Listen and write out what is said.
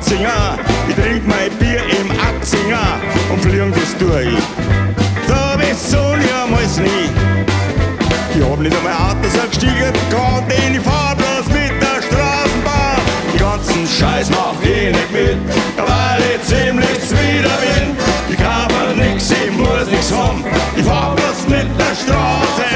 Ratzinger. Ich trink mein Bier im Atzinger und fliegen das durch. So wie Sonja mal's nie. Ich hab nicht einmal Autos gestiegen, grad in die Fahrt bloß mit der Straßenbahn. Die ganzen Scheiß mach ich nicht mit, weil ich ziemlich zwider bin. Ich kauf mir nix, ich muss nix haben, ich fahr bloß mit der Straße.